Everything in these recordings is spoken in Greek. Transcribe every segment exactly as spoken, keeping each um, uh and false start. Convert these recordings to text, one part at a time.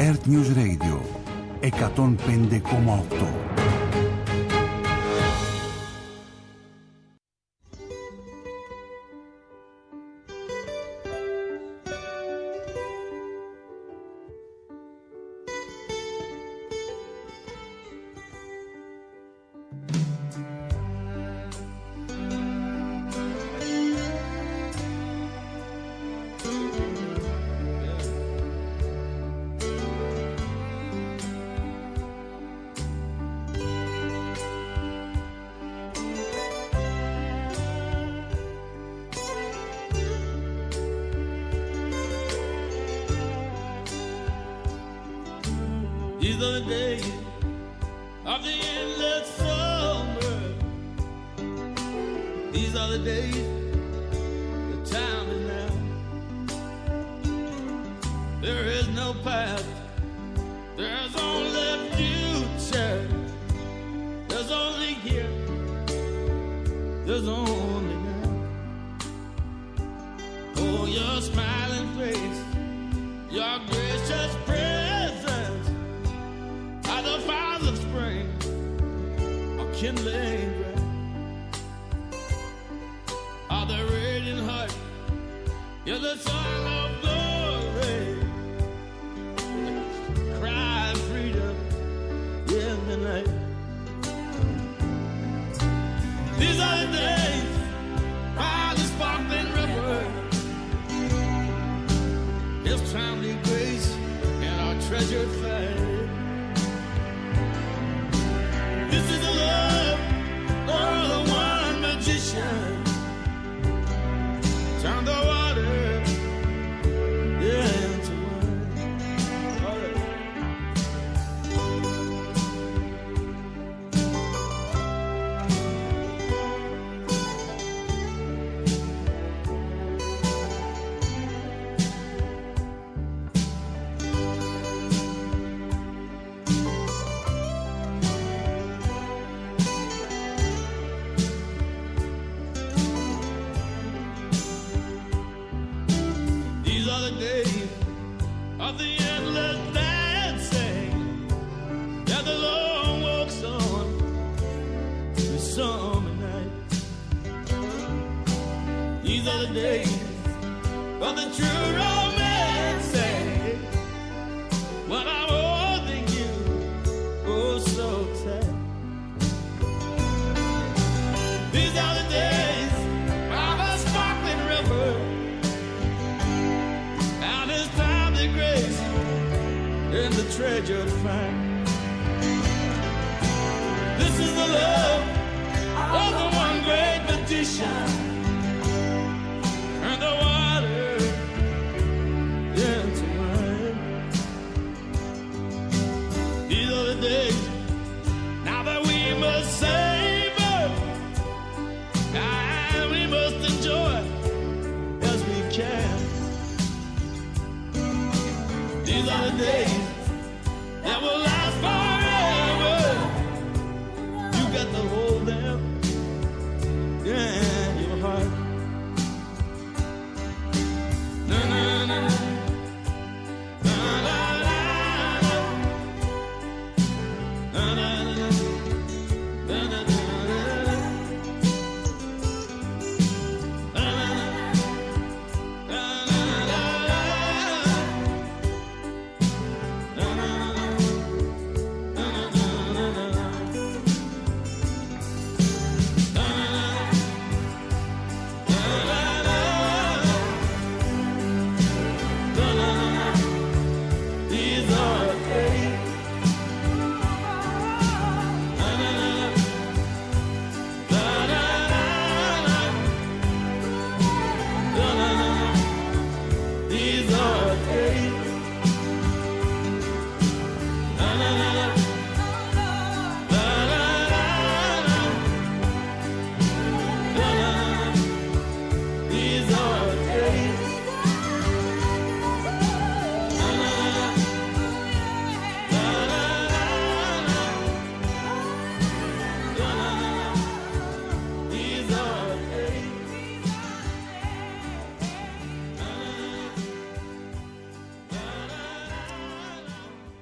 Earth News Radio εκατόν πέντε κόμμα οκτώ. These are the days of the endless summer. These are the days, the time is now. There is no past, there's only future. There's only here, there's only now. Oh, your smiling face, your gracious presence, the fires of spring are kindling bright. Are the radiant heart, you're the son of glory. Cry freedom in the night. These are the days by the sparkling river. His timely grace and our treasured faith. This is the love of the one magician. Turn the water into wine. All right. Of the endless dancing that the Lord walks on the summer night. These are the days of the true romancing when I'm holding you oh so tight. These are the days by the sparkling river. Grace in the treasured find. This is the love of the one great magician. And the water into wine. These are the days now that we must savor and we must enjoy as we can. These are the days that will last forever. You got to hold them in your heart. Na na na na na na na na na na na.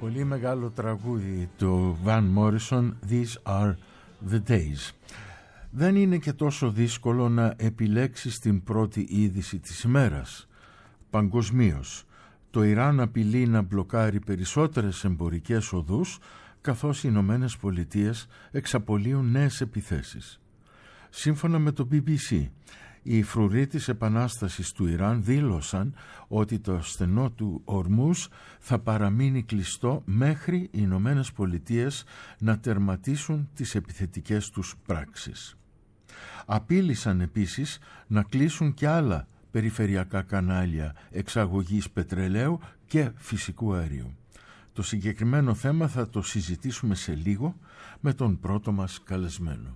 Πολύ μεγάλο τραγούδι του Van Morrison, These Are The Days. Δεν είναι και τόσο δύσκολο να επιλέξεις την πρώτη είδηση της ημέρας. Παγκοσμίως, το Ιράν απειλεί να μπλοκάρει περισσότερες εμπορικές οδούς, καθώς οι Ηνωμένες Πολιτείες εξαπολύουν νέες επιθέσεις. Σύμφωνα με το μπι μπι σι, οι φρουροί της επανάστασης του Ιράν δήλωσαν ότι το στενό του Ορμούζ θα παραμείνει κλειστό μέχρι οι Ηνωμένες Πολιτείες να τερματίσουν τις επιθετικές τους πράξεις. Απείλησαν επίσης να κλείσουν και άλλα περιφερειακά κανάλια εξαγωγής πετρελαίου και φυσικού αερίου. Το συγκεκριμένο θέμα θα το συζητήσουμε σε λίγο με τον πρώτο μας καλεσμένο.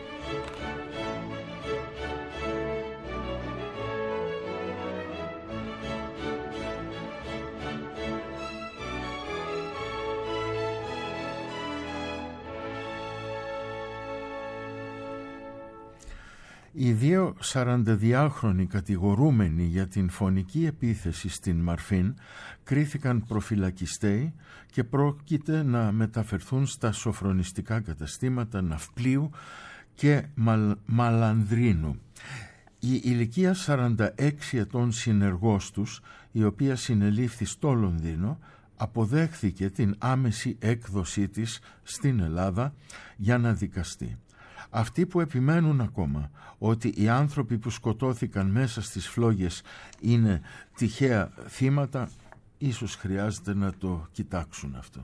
Οι δύο σαρανταδυάχρονοι κατηγορούμενοι για την φωνική επίθεση στην Μαρφίν κρίθηκαν προφυλακιστέοι και πρόκειται να μεταφερθούν στα σοφρονιστικά καταστήματα Ναυπλίου και Μαλ, Μαλανδρίνου. Η ηλικία σαράντα έξι ετών συνεργός τους, η οποία συνελήφθη στο Λονδίνο, αποδέχθηκε την άμεση έκδοσή της στην Ελλάδα για να δικαστεί. Αυτοί που επιμένουν ακόμα ότι οι άνθρωποι που σκοτώθηκαν μέσα στις φλόγες είναι τυχαία θύματα, ίσως χρειάζεται να το κοιτάξουν αυτό.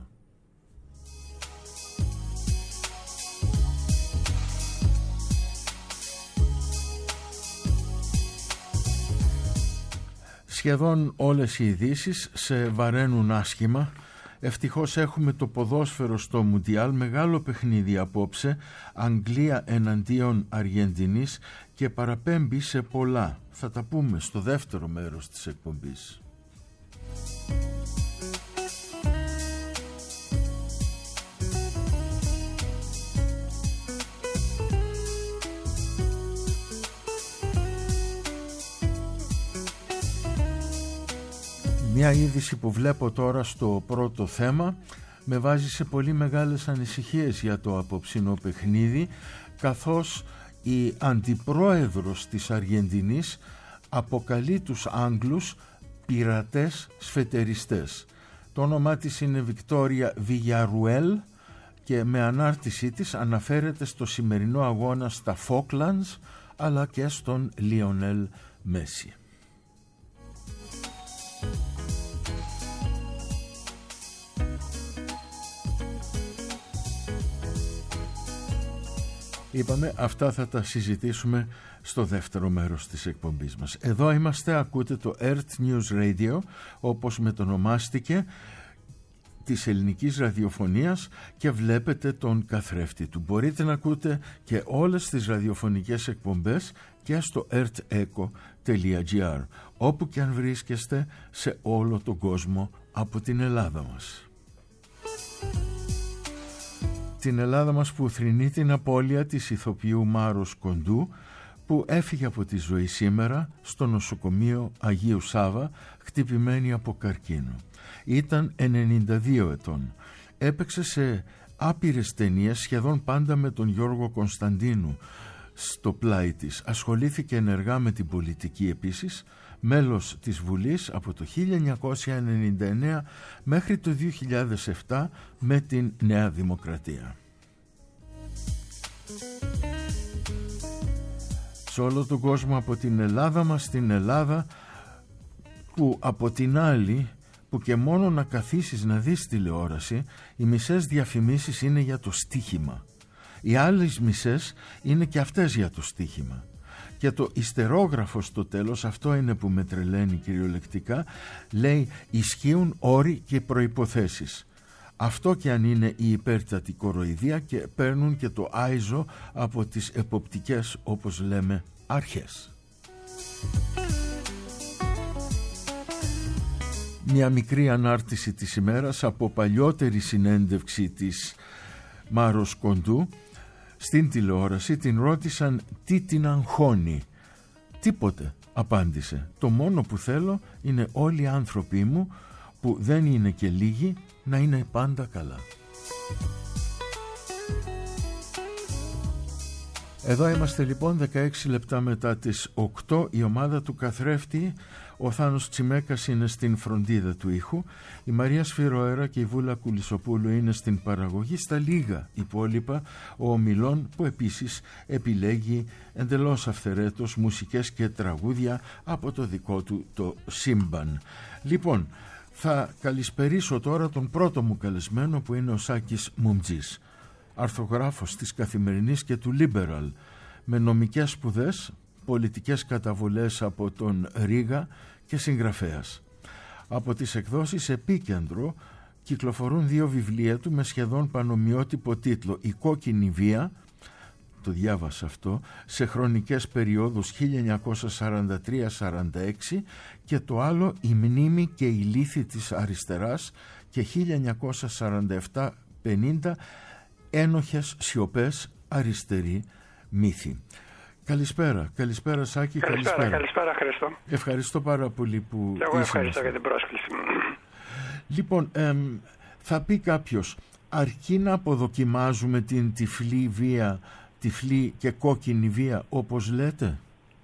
Σχεδόν όλες οι ειδήσεις σε βαραίνουν άσχημα. Ευτυχώς έχουμε το ποδόσφαιρο στο Μουντιάλ, μεγάλο παιχνίδι απόψε, Αγγλία εναντίον Αργεντινής και παραπέμπει σε πολλά. Θα τα πούμε στο δεύτερο μέρος της εκπομπής. Μια είδηση που βλέπω τώρα στο πρώτο θέμα με βάζει σε πολύ μεγάλες ανησυχίες για το απόψινό παιχνίδι, καθώς η αντιπρόεδρος της Αργεντινής αποκαλεί τους Άγγλους πειρατές σφετεριστές. Το όνομά της είναι Βικτόρια Βιγιαρουέλ και με ανάρτησή της αναφέρεται στο σημερινό αγώνα στα Falklands αλλά και στον Λιονέλ Μέση. Είπαμε, αυτά θα τα συζητήσουμε στο δεύτερο μέρος της εκπομπής μας. Εδώ είμαστε, ακούτε το Earth News Radio, όπως μετονομάστηκε, της ελληνικής ραδιοφωνίας, και βλέπετε τον καθρέφτη του. Μπορείτε να ακούτε και όλες τις ραδιοφωνικές εκπομπές και στο earthecho τελεία gr, όπου και αν βρίσκεστε σε όλο τον κόσμο από την Ελλάδα μας. Την Ελλάδα μας που θρηνεί την απώλεια της ηθοποιού Μάρος Κοντού, που έφυγε από τη ζωή σήμερα στο νοσοκομείο Αγίου Σάβα, χτυπημένη από καρκίνο. Ήταν ενενήντα δύο ετών. Έπαιξε σε άπειρες ταινίες, σχεδόν πάντα με τον Γιώργο Κωνσταντίνου στο πλάι της. Ασχολήθηκε ενεργά με την πολιτική επίσης, μέλος της Βουλής από το χίλια εννιακόσια ενενήντα εννέα μέχρι το δύο χιλιάδες επτά με την Νέα Δημοκρατία. Σε όλο τον κόσμο, από την Ελλάδα μας στην Ελλάδα, που από την άλλη, που και μόνο να καθίσεις να δεις τηλεόραση, οι μισές διαφημίσεις είναι για το στοίχημα. Οι άλλες μισές είναι και αυτές για το στοίχημα. Και το ιστερόγραφο στο τέλος, αυτό είναι που με τρελαίνει κυριολεκτικά, λέει ισχύουν όροι και προϋποθέσεις. Αυτό και αν είναι η υπέρτατη κοροϊδία, και παίρνουν και το άιζο από τις εποπτικές, όπως λέμε, αρχές. Μια μικρή ανάρτηση της ημέρας από παλιότερη συνέντευξη της Μάρος Κοντού στην τηλεόραση. Την ρώτησαν τι την αγχώνει. Τίποτε, απάντησε. Το μόνο που θέλω είναι όλοι οι άνθρωποι μου, που δεν είναι και λίγοι, να είναι πάντα καλά. Εδώ είμαστε λοιπόν δεκαέξι λεπτά μετά τις οκτώ. Η ομάδα του καθρέφτη, ο Θάνος Τσιμέκας είναι στην φροντίδα του ήχου, η Μαρία Σφυροέρα και η Βούλα Κουλισοπούλου είναι στην παραγωγή. Στα λίγα υπόλοιπα ο Ομιλών, που επίσης επιλέγει εντελώς αυθαιρέτως μουσικές και τραγούδια από το δικό του το σύμπαν. Λοιπόν, θα καλησπερίσω τώρα τον πρώτο μου καλεσμένο, που είναι ο Σάκης Μουμτζής, αρθογράφος της Καθημερινής και του Liberal, με νομικές σπουδές, πολιτικές καταβολές από τον Ρήγα και συγγραφέας. Από τις εκδόσεις Επίκεντρο κυκλοφορούν δύο βιβλία του με σχεδόν πανομοιότυπο τίτλο: «Η κόκκινη βία», το διάβασα αυτό, σε χρονικές περιόδους χίλια εννιακόσια σαράντα τρία σαράντα έξι, και το άλλο «Η μνήμη και η λύθη της αριστεράς» και χίλια εννιακόσια σαράντα επτά πενήντα, ένοχες σιωπές, αριστερή μύθη. Καλησπέρα, καλησπέρα Σάκη. Καλησπέρα, καλησπέρα, καλησπέρα Χρήστο. Ευχαριστώ πάρα πολύ που και εγώ ευχαριστώ για την πρόσκληση. Λοιπόν, εμ, θα πει κάποιος, αρκεί να αποδοκιμάζουμε την τυφλή βία, τυφλή και κόκκινη βία, όπως λέτε?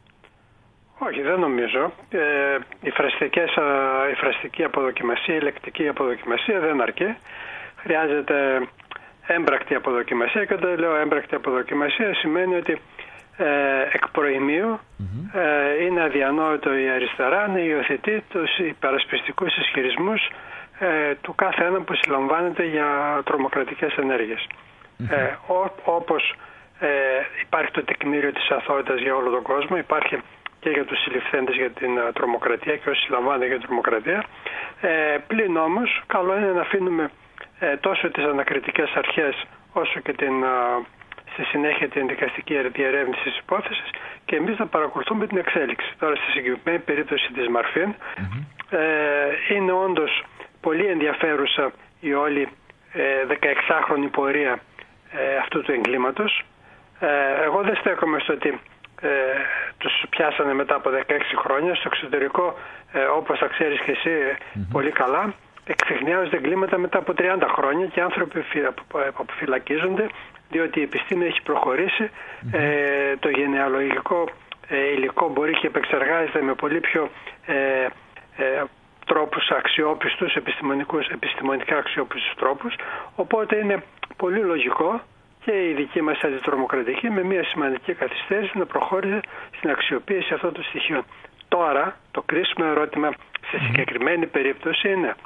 Όχι, δεν νομίζω. Ε, η, φραστικές, η φραστική αποδοκιμασία, η λεκτική αποδοκιμασία δεν αρκεί. Χρειάζεται έμπρακτη αποδοκιμασία, και όταν λέω έμπρακτη αποδοκιμασία σημαίνει ότι ε, εκ προημίου mm-hmm. ε, είναι αδιανόητο η αριστερά να υιοθετεί τους υπερασπιστικούς ισχυρισμούς ε, του κάθε ένα που συλλαμβάνεται για τρομοκρατικές ενέργειες. Mm-hmm. Ε, ό, όπως ε, υπάρχει το τεκμήριο της αθωότητας για όλο τον κόσμο, υπάρχει και για τους συλληφθέντες για την uh, τρομοκρατία και όσοι συλλαμβάνονται για την τρομοκρατία. Ε, πλην όμως, καλό είναι να αφήνουμε ε, τόσο τις ανακριτικές αρχές όσο και την, uh, στη συνέχεια την δικαστική διερεύνηση της υπόθεσης, και εμείς να παρακολουθούμε την εξέλιξη. Τώρα, στη συγκεκριμένη περίπτωση της Μαρφίν, mm-hmm. ε, είναι όντως πολύ ενδιαφέρουσα η όλη ε, δεκαεξάχρονη πορεία ε, αυτού του εγκλήματος. Ε, εγώ δεν στέκομαι στο ότι Ε, τους πιάσανε μετά από δεκαέξι χρόνια. Στο εξωτερικό, ε, όπως θα ξέρεις και εσύ mm-hmm. πολύ καλά, εξεχνιάζονται εγκλήματα μετά από τριάντα χρόνια και άνθρωποι αποφυλακίζονται διότι η επιστήμη έχει προχωρήσει. Mm-hmm. ε, το γενεαλογικό ε, υλικό μπορεί και επεξεργάζεται με πολύ πιο ε, ε, τρόπους αξιόπιστους, επιστημονικούς, επιστημονικά αξιόπιστους τρόπους, οπότε είναι πολύ λογικό και η δική μας αντιτρομοκρατική με μια σημαντική καθυστέρηση να προχώρησε στην αξιοποίηση αυτών των στοιχείων. Τώρα το κρίσιμο ερώτημα σε συγκεκριμένη περίπτωση είναι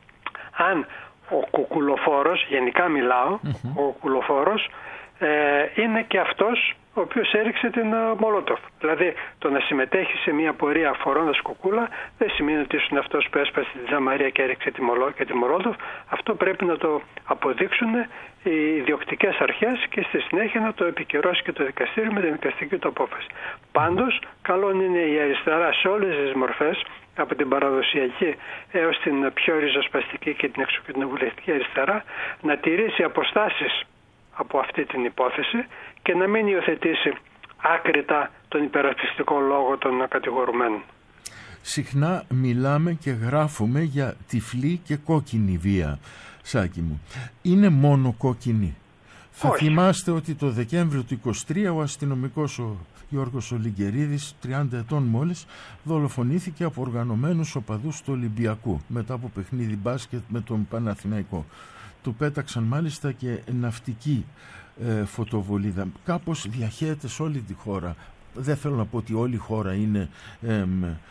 αν ο κουκουλοφόρος, γενικά μιλάω, mm-hmm. ο κουκουλοφόρος ε, είναι και αυτός ο οποίος έριξε την uh, Μολότοφ. Δηλαδή το να συμμετέχει σε μια πορεία φορώντας κουκούλα δεν σημαίνει ότι ήσουν αυτός που έσπασε τη Τζαμαρία και έριξε τη, Μολό, και τη Μολότοφ. Αυτό πρέπει να το αποδείξουν οι ιδιοκτικές αρχές και στη συνέχεια να το επικυρώσει και το δικαστήριο με την δικαστική του απόφαση. Πάντως, καλό είναι η αριστερά σε όλες τις μορφές, από την παραδοσιακή έως την πιο ριζοσπαστική και την εξοκοινοβουλευτική αριστερά, να τηρήσει αποστάσεις από αυτή την υπόθεση και να μην υιοθετήσει άκρητα τον υπερασπιστικό λόγο των κατηγορουμένων. Συχνά μιλάμε και γράφουμε για τυφλή και κόκκινη βία, Σάκη μου. Είναι μόνο κόκκινη? Θα Όχι. Θυμάστε ότι το Δεκέμβριο του είκοσι τρία ο αστυνομικός ο Γιώργος Ολυγκερίδης, τριάντα ετών μόλις, δολοφονήθηκε από οργανωμένους οπαδούς του Ολυμπιακού μετά από παιχνίδι μπάσκετ με τον Παναθηναϊκό. Του πέταξαν μάλιστα και ναυτική ε, φωτοβολίδα. Κάπως διαχέεται σε όλη τη χώρα. Δεν θέλω να πω ότι όλη η χώρα είναι ε,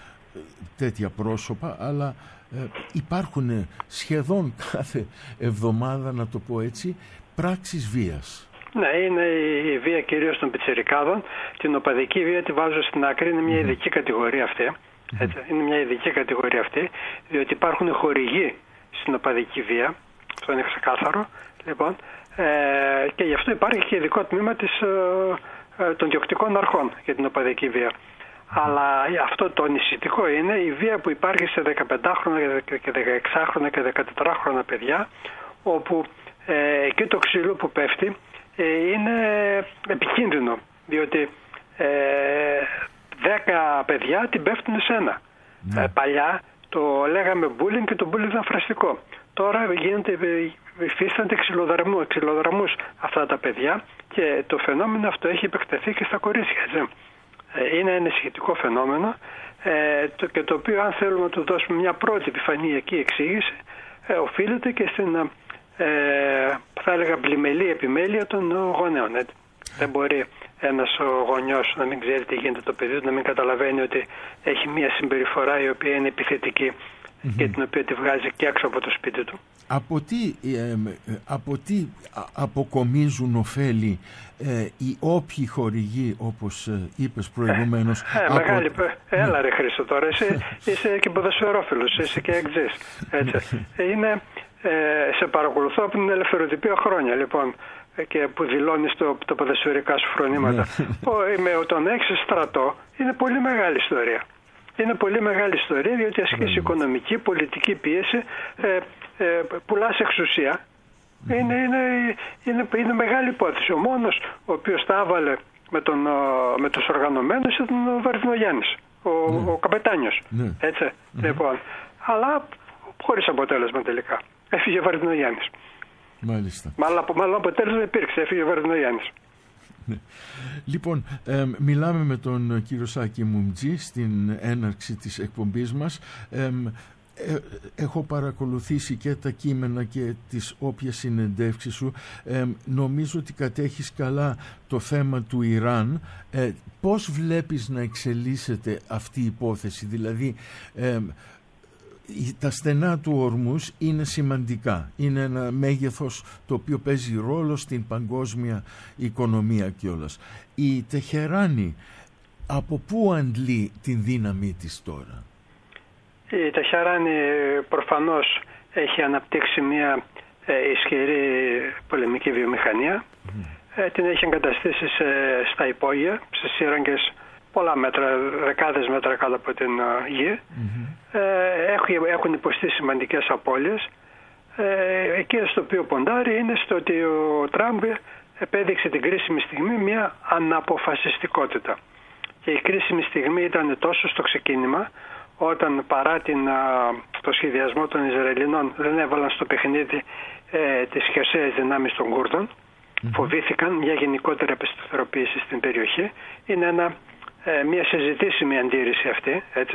τέτοια πρόσωπα, αλλά ε, υπάρχουν σχεδόν κάθε εβδομάδα, να το πω έτσι, πράξεις βίας. Ναι, είναι η βία κυρίως των πιτσιρικάδων. Την οπαδική βία τη βάζω στην άκρη, είναι μια ειδική κατηγορία αυτή. Έτσι, είναι μια ειδική κατηγορία αυτή, διότι υπάρχουν χορηγοί στην οπαδική βία. Αυτό είναι ξεκάθαρο. Λοιπόν, ε, και γι' αυτό υπάρχει και ειδικό τμήμα της, ε, των διοκτικών αρχών για την οπαδική βία. Αλλά αυτό το νησιτικό είναι η βία που υπάρχει σε δεκαπεντάχρονα και δεκαεξάχρονα και δεκατετράχρονα παιδιά, όπου ε, εκεί το ξύλο που πέφτει ε, είναι επικίνδυνο, διότι ε, δέκα παιδιά την πέφτουν σε ένα. Mm. Ε, παλιά το λέγαμε bullying και το bullying ήταν φραστικό. Τώρα γίνεται, υφίστανται ξυλοδαρμού, ξυλοδαρμούς αυτά τα παιδιά και το φαινόμενο αυτό έχει επεκταθεί και στα κορίτσια. Έτσι. Είναι ένα σχετικό φαινόμενο ε, το, και το οποίο, αν θέλουμε να του δώσουμε μια πρώτη επιφανειακή εξήγηση, ε, οφείλεται και στην ε, θα έλεγα πλημελή επιμέλεια των γονέων. Έτσι. Δεν μπορεί ένας γονιός να μην ξέρει τι γίνεται το παιδί του, να μην καταλαβαίνει ότι έχει μια συμπεριφορά η οποία είναι επιθετική mm-hmm. και την οποία τη βγάζει και έξω από το σπίτι του. Από τι, ε, από τι αποκομίζουν ωφέλη ε, οι όποιοι χορηγοί, όπως ε, είπες προηγουμένως? Ε, από... μεγάλη, έλα ρε Χρήστο τώρα, είσαι, είσαι και ποδοσφαιρόφιλος, είσαι και εξής. Έτσι. Είναι, ε, σε παρακολουθώ από την ελευθεροτυπία χρόνια, λοιπόν, και που δηλώνεις το, τα ποδοσφαιρικά σου φρονήματα. Με τον έξι στρατό είναι πολύ μεγάλη ιστορία. Είναι πολύ μεγάλη ιστορία, διότι ασκείς οικονομική, πολιτική πίεση, ε, ε, πουλάς εξουσία. Mm-hmm. Είναι, είναι, είναι, είναι μεγάλη υπόθεση. Ο μόνος ο οποίος τα έβαλε με, τον, με τους οργανωμένους ήταν ο Βαρδινογιάννης, ο, mm-hmm. ο καπετάνιος. Mm-hmm. Έτσι, mm-hmm. λοιπόν. Αλλά χωρίς αποτέλεσμα τελικά. Έφυγε ο Βαρδινογιάννης. Μάλιστα. Μάλλον, μάλλον αποτέλεσμα υπήρξε, έφυγε ο Βαρδινογιάννης. Λοιπόν, ε, μιλάμε με τον κύριο Σάκη Μουμτζή στην έναρξη της εκπομπής μας. Ε, ε, έχω παρακολουθήσει και τα κείμενα και τις όποιες συνεντεύξεις σου. Ε, νομίζω ότι κατέχεις καλά το θέμα του Ιράν. Ε, πώς βλέπεις να εξελίσσεται αυτή η υπόθεση? Δηλαδή, ε, τα στενά του Ορμούς είναι σημαντικά. Είναι ένα μέγεθος το οποίο παίζει ρόλο στην παγκόσμια οικονομία κιόλας. Η Τεχεράνη από πού αντλεί την δύναμή της τώρα? Η Τεχεράνη προφανώς έχει αναπτύξει μια ε, ισχυρή πολεμική βιομηχανία. Mm. Ε, την έχει εγκαταστήσει σε, στα υπόγεια, σε σύραγγες πολλά μέτρα, δεκάδες μέτρα κάτω από την uh, γη. Mm-hmm. Ε, έχουν υποστεί σημαντικές απώλειες. Ε, εκείνο στο οποίο ποντάρει είναι στο ότι ο Τραμπ επέδειξε την κρίσιμη στιγμή μια αναποφασιστικότητα. Και η κρίσιμη στιγμή ήταν τόσο στο ξεκίνημα, όταν παρά την, uh, το σχεδιασμό των Ισραηλινών δεν έβαλαν στο παιχνίδι ε, τις χερσαίες δυνάμεις των Κούρδων. Mm-hmm. Φοβήθηκαν μια γενικότερη απεσταθεροποίηση στην περιοχή. Είναι ένα Ε, μια συζητήσιμη αντίρρηση αυτή, έτσι.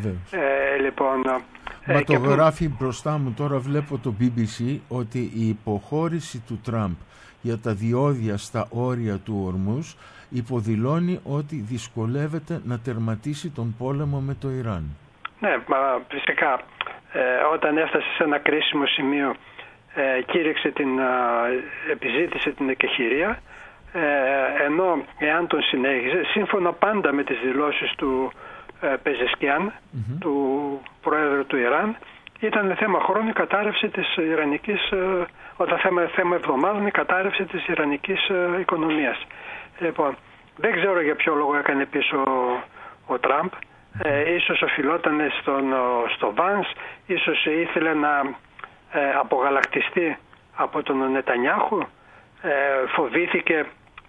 Ε, λοιπόν, Μα ε, το που... γράφει μπροστά μου, τώρα βλέπω το μπι μπι σι, ότι η υποχώρηση του Τραμπ για τα διόδια στα όρια του Ορμούς υποδηλώνει ότι δυσκολεύεται να τερματίσει τον πόλεμο με το Ιράν. Ναι, μα φυσικά ε, όταν έφτασε σε ένα κρίσιμο σημείο ε, κήρυξε την ε, επιζήτησε την εκεχηρία. Ε, ενώ εάν τον συνέχιζε, σύμφωνα πάντα με τις δηλώσεις του ε, Πεζεσκιάν, mm-hmm. του Προέδρου του Ιράν, ήταν θέμα χρόνου η κατάρρευση της Ιρανικής, ε, όταν θέμα, θέμα εβδομάδων η κατάρρευση της Ιρανικής ε, οικονομίας. Λοιπόν, δεν ξέρω για ποιο λόγο έκανε πίσω ο, ο Τραμπ, ε, ίσως οφειλόταν στον, στο Βάνς, ίσως ήθελε να ε, απογαλακτιστεί από τον Νετανιάχου, ε, φοβήθηκε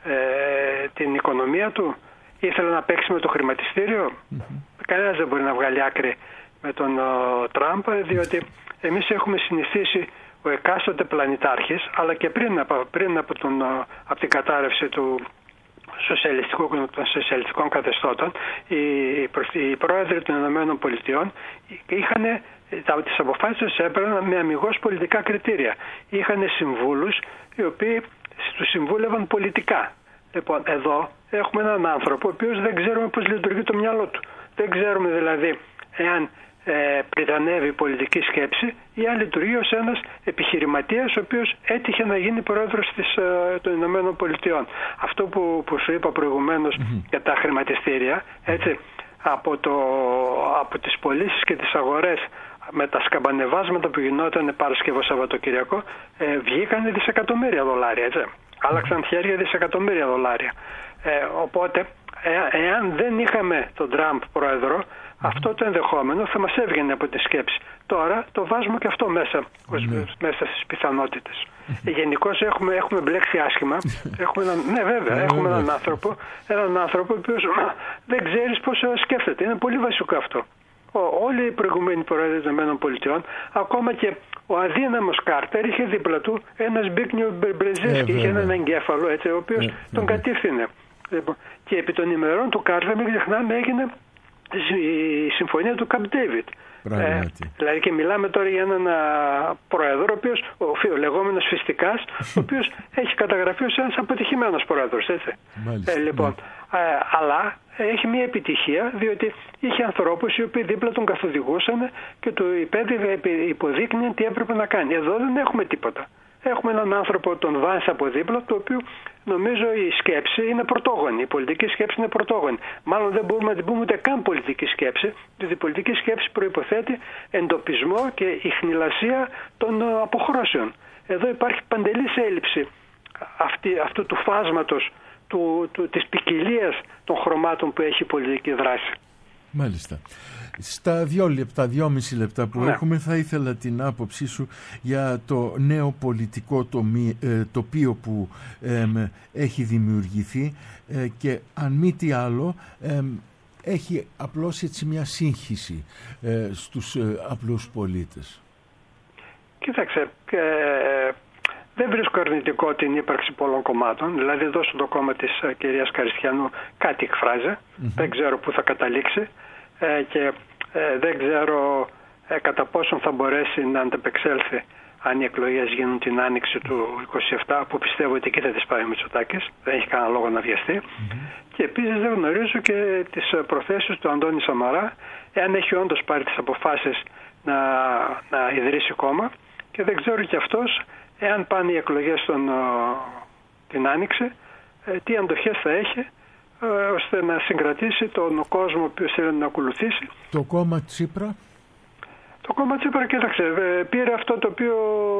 Ε, την οικονομία του, ήθελε να παίξει με το χρηματιστήριο. Mm-hmm. Κανένας δεν μπορεί να βγάλει άκρη με τον ο, Τραμπ, διότι εμείς έχουμε συνηθίσει ο εκάστοτε πλανητάρχης, αλλά και πριν από, πριν από, τον, από την κατάρρευση του σοσιαλιστικού, των σοσιαλιστικών καθεστώτων, οι, οι πρόεδροι των Ηνωμένων Πολιτειών είχαν τις αποφάσεις τους έπαιρναν με αμιγώς πολιτικά κριτήρια. Είχαν συμβούλους οι οποίοι τους συμβούλευαν πολιτικά. Λοιπόν, εδώ έχουμε έναν άνθρωπο ο οποίος δεν ξέρουμε πώς λειτουργεί το μυαλό του. Δεν ξέρουμε δηλαδή εάν ε, πριτανεύει η πολιτική σκέψη ή αν λειτουργεί ως ένας επιχειρηματίας ο οποίος έτυχε να γίνει πρόεδρος της, ε, των Ηνωμένων Πολιτειών. Αυτό που, που σου είπα προηγουμένως mm-hmm. για τα χρηματιστήρια, έτσι, από, το, από τις πωλήσεις και τις αγορές με τα σκαμπανεβάσματα που γινόταν Παρασκευό Σαββατοκυριακό, ε, βγήκαν δισεκατομμύρια δολάρια, έτσι. Άλλαξαν χέρια δισεκατομμύρια δολάρια. Ε, οπότε, ε, εάν δεν είχαμε τον Τραμπ πρόεδρο, mm-hmm. αυτό το ενδεχόμενο θα μας έβγαινε από τη σκέψη. Τώρα το βάζουμε και αυτό μέσα, mm-hmm. μέσα στις πιθανότητες. Mm-hmm. Γενικώς έχουμε, έχουμε μπλέξει άσχημα. έχουμε έναν, ναι, βέβαια, έχουμε έναν άνθρωπο, έναν άνθρωπο ο οποίος δεν ξέρεις πώς σκέφτεται. Είναι πολύ βασικό αυτό. όλοι οι προηγούμενοι πρόεδροι των ΗΠΑ, ακόμα και ο αδύναμος Κάρτερ, είχε δίπλα του ένα Ζμπίγνιου Μπρεζίνσκι, είχε έναν εγκέφαλο, έτσι, ο οποίος ε, τον κατήφθηνε. Και επί των ημερών του Κάρτερ, μην ξεχνάμε, έγινε η συμφωνία του Καμπ Ντέιβιτ. Ε, δηλαδή και μιλάμε τώρα για έναν πρόεδρο, ο οποίος, ο, ο λεγόμενος Φιστικάς, ο οποίος έχει καταγραφεί ως ένας αποτυχημένος πρόεδρος, έτσι. Ε, λοιπόν, ναι. ε, αλλά έχει μια επιτυχία, διότι είχε ανθρώπους οι οποίοι δίπλα τον καθοδηγούσαν και του υποδείκνυαν τι έπρεπε να κάνει. Εδώ δεν έχουμε τίποτα. Έχουμε έναν άνθρωπο, τον Βάνς από δίπλα, το οποίο νομίζω η σκέψη είναι πρωτόγονη. Η πολιτική σκέψη είναι πρωτόγονη. Μάλλον δεν μπορούμε να την πούμε ούτε καν πολιτική σκέψη, διότι η πολιτική σκέψη προϋποθέτει εντοπισμό και ιχνηλασία των αποχρώσεων. Εδώ υπάρχει παντελής έλλειψη αυτή, αυτού του φάσματος, του, του, της ποικιλίας των χρωμάτων που έχει η πολιτική δράση. Μάλιστα. Στα δύο λεπτά, δυόμιση λεπτά που ναι. έχουμε, θα ήθελα την άποψή σου για το νέο πολιτικό τομί, ε, τοπίο που ε, έχει δημιουργηθεί ε, και αν μη τι άλλο ε, έχει απλώς έτσι μια σύγχυση ε, στους ε, απλούς πολίτες. Κοίταξε, ε, δεν βρίσκω αρνητικό την ύπαρξη πολλών κομμάτων. Δηλαδή εδώ στο το κόμμα της ε, κυρίας Καριστιανού κάτι εκφράζει. Mm-hmm. Δεν ξέρω πού θα καταλήξει ε, και ε, δεν ξέρω ε, κατά πόσον θα μπορέσει να ανταπεξέλθει αν οι εκλογές γίνουν την άνοιξη του είκοσι επτά, που πιστεύω ότι εκεί θα τις πάει ο Μητσοτάκης. Δεν έχει κανένα λόγο να βιαστεί. Mm-hmm. Και επίσης δεν γνωρίζω και τις προθέσεις του Αντώνη Σαμαρά, εάν έχει όντως πάρει τις αποφάσεις να, να ιδρύσει κόμμα, και δεν ξέρω και αυτός εάν πάνε οι εκλογές τον, την άνοιξη, τι αντοχές θα έχει ώστε να συγκρατήσει τον κόσμο ο οποίος θέλει να ακολουθήσει. Το κόμμα Τσίπρα? Το κόμμα Τσίπρα, κοίταξε, πήρε αυτό το οποίο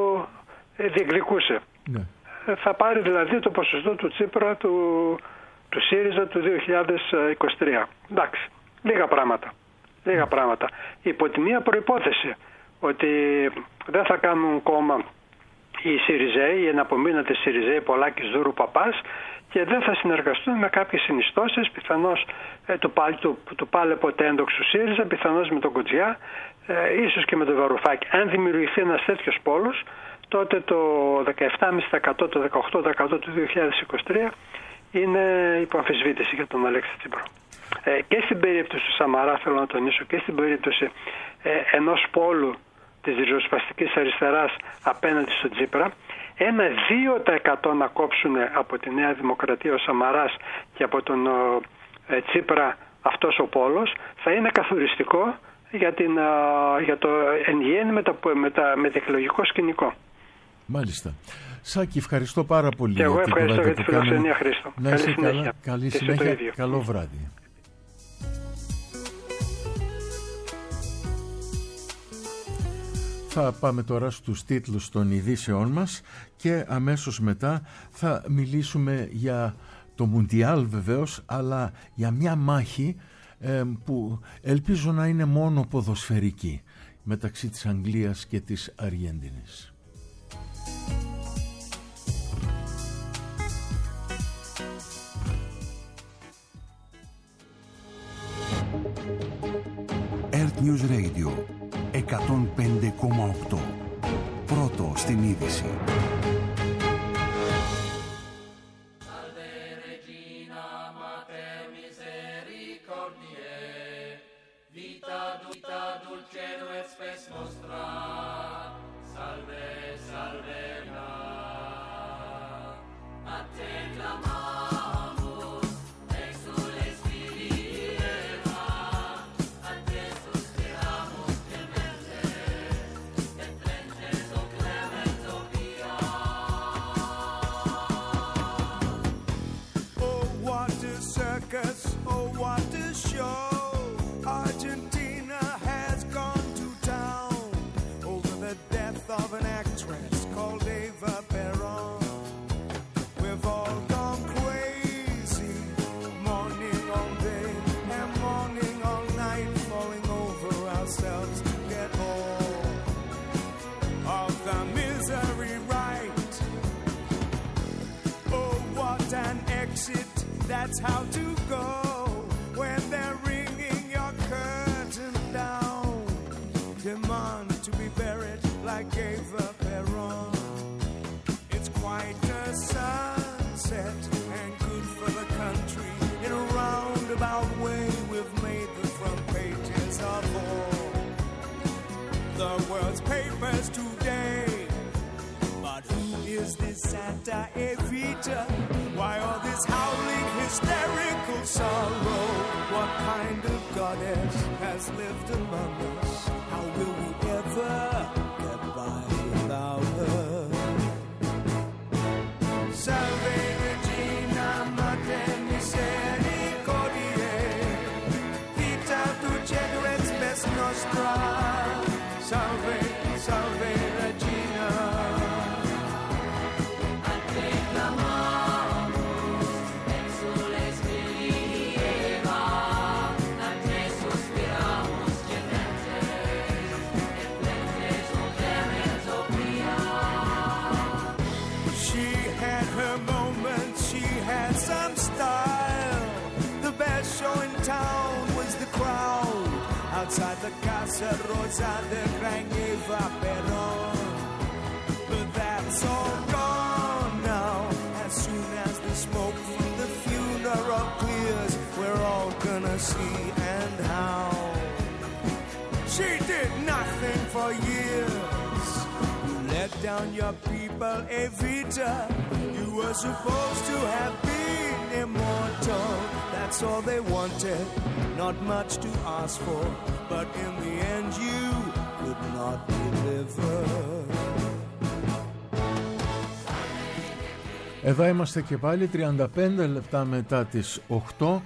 διεκδικούσε. Ναι. Θα πάρει δηλαδή το ποσοστό του Τσίπρα του, του ΣΥΡΙΖΑ του δύο χιλιάδες είκοσι τρία. Εντάξει, λίγα πράγματα. Λίγα πράγματα. Υπό τη μία προϋπόθεση ότι δεν θα κάνουν κόμμα οι ΣΥΡΙΖΑΙ, οι εναπομείνατες ΣΥΡΙΖΑΙ, Πολάκης, Δούρου, Παπάς, και δεν θα συνεργαστούν με κάποιες συνιστώσεις, πιθανώς ε, του, του, του πάλε ποτέ έντοξου ΣΥΡΙΖΑ, πιθανώς με τον Κοτζιά, ε, ίσως και με τον Βαρουφάκη. Αν δημιουργηθεί ένας τέτοιος πόλος, τότε το δεκαεπτά κόμμα πέντε τοις εκατό, το δεκαοκτώ τοις εκατό του δύο χιλιάδες είκοσι τρία είναι υπό αμφισβήτηση για τον Αλέξη Τσίπρα. Ε, και στην περίπτωση του Σαμαρά, θέλω να τονίσω, και στην περίπτωση ε, ενός πόλου της ριζοσπαστικής αριστεράς απέναντι στον Τσίπρα, ένα δύο τοις εκατό να κόψουν από τη Νέα Δημοκρατία ο Σαμαράς και από τον ε, Τσίπρα αυτός ο πόλος, θα είναι καθοριστικό για, την, ε, για το εν γέννη μετα, μετα, μετεκλογικό σκηνικό. Μάλιστα. Σάκη, ευχαριστώ πάρα πολύ. Και εγώ ευχαριστώ για τη φιλοξενία, Χρήστο. Να καλή συνέχεια. Καλά, καλή συνέχεια. Καλό βράδυ. Θα πάμε τώρα στους τίτλους των ειδήσεών μας και αμέσως μετά θα μιλήσουμε για το Μουντιάλ βεβαίως, αλλά για μια μάχη ε, που ελπίζω να είναι μόνο ποδοσφαιρική μεταξύ της Αγγλίας και της Αργεντινής. Earth News Radio εκατόν πέντε κόμμα οκτώ. Πρώτο στην είδηση. Oh, what a show! Argentina has gone to town over the death of an actress called Eva Perón. We've all gone crazy, mourning all day and mourning all night, falling over ourselves to get all of the misery right. Oh, what an exit! That's how to go when they're ringing your curtain down. bear it like Eva Peron. It's quite a sunset and good for the country. In a roundabout way, we've made the front pages of all the world's papers today. But who is this Santa Evita? Why all this howling, hysterical sorrow? What kind of goddess has lived among us? How will we ever get by without her? Salve Regina, Mater Misericordiae, Vita Dulcedo et Spes Nostra. Salve, salve Regina. Outside the Casa Rosa, the crying Eva Peron. But that's all gone now. As soon as the smoke from the funeral clears, we're all gonna see and how she did nothing for years. You let down your people, Evita. You were supposed to have been immortal. That's all they wanted. Not much to ask for, but in the end you could not deliver. Εδώ είμαστε και πάλι τριάντα πέντε λεπτά μετά τις οκτώ.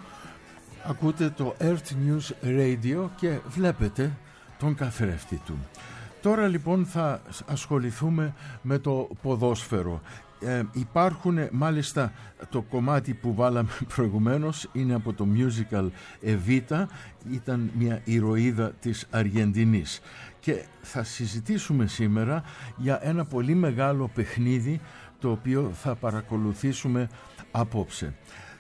Ακούτε το Earth News Radio και βλέπετε τον καθρέφτη του. Τώρα λοιπόν θα ασχοληθούμε με το ποδόσφαιρο. Ε, υπάρχουν μάλιστα το κομμάτι που βάλαμε προηγουμένως είναι από το musical Evita, ήταν μια ηρωίδα της Αργεντινής και θα συζητήσουμε σήμερα για ένα πολύ μεγάλο παιχνίδι το οποίο θα παρακολουθήσουμε απόψε.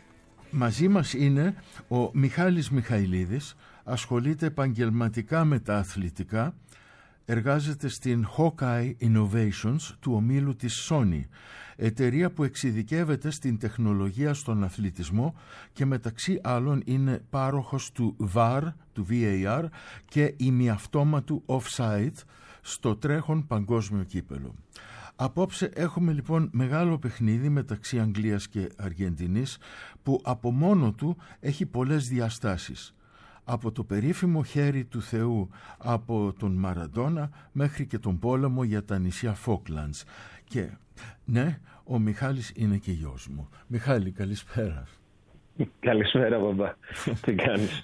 Μαζί μας είναι ο Μιχάλης Μιχαηλίδης, ασχολείται επαγγελματικά με τα αθλητικά, εργάζεται στην Hawkeye Innovations του ομίλου της Sony, εταιρεία που εξειδικεύεται στην τεχνολογία στον αθλητισμό και μεταξύ άλλων είναι πάροχος του βι έι αρ, του βι έι αρ και ημιαυτόματου offside στο τρέχον παγκόσμιο κύπελο. Απόψε έχουμε λοιπόν μεγάλο παιχνίδι μεταξύ Αγγλίας και Αργεντινής που από μόνο του έχει πολλές διαστάσεις. Από το περίφημο χέρι του Θεού από τον Μαραντόνα μέχρι και τον πόλεμο για τα νησιά Φόκλαντς. Και ναι, ο Μιχάλης είναι και γιος μου. Μιχάλη, καλησπέρα. Καλησπέρα, μπαμπά. Τι κάνεις?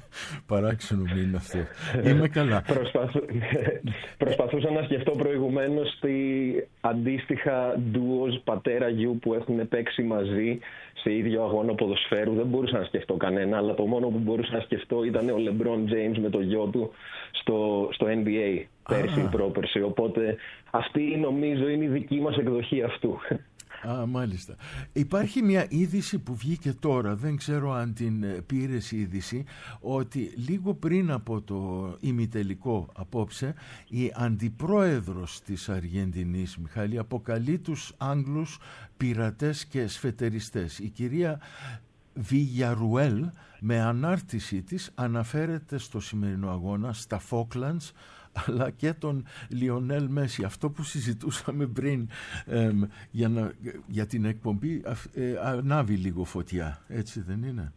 Παράξενο μου είναι αυτό. Είμαι καλά. Προσπαθού... Προσπαθούσα να σκεφτώ προηγουμένως τι αντίστοιχα ντουος πατέρα-γιου που έχουν παίξει μαζί σε ίδιο αγώνα ποδοσφαίρου. Δεν μπορούσα να σκεφτώ κανένα, αλλά το μόνο που μπορούσα να σκεφτώ ήταν ο LeBron James με το γιο του στο, στο N B A πέρσι ή πρόπερσι. Οπότε αυτή νομίζω είναι η δική μας εκδοχή αυτού. Α, μάλιστα. Υπάρχει μια είδηση που βγήκε τώρα, δεν ξέρω αν την πήρες είδηση, ότι λίγο πριν από το ημιτελικό απόψε η αντιπρόεδρος της Αργεντινής, Μιχάλη, αποκαλεί τους Άγγλους πειρατές και σφετεριστές. Η κυρία Βιγιαρουέλ με ανάρτησή της αναφέρεται στο σημερινό αγώνα στα Falklands αλλά και τον Λιονέλ Μέση. Αυτό που συζητούσαμε πριν ε, για, να, για την εκπομπή ε, ανάβει λίγο φωτιά, έτσι δεν είναι?